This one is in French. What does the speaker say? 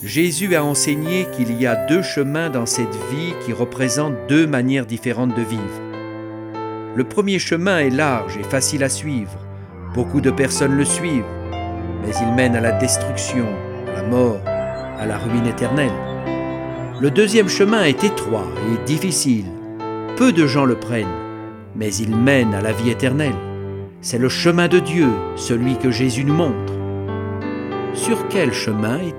Jésus a enseigné qu'il y a deux chemins dans cette vie qui représentent deux manières différentes de vivre. Le premier chemin est large et facile à suivre. Beaucoup de personnes le suivent, mais il mène à la destruction, à la mort, à la ruine éternelle. Le deuxième chemin est étroit et difficile. Peu de gens le prennent, mais il mène à la vie éternelle. C'est le chemin de Dieu, celui que Jésus nous montre. Sur quel chemin es-tu ?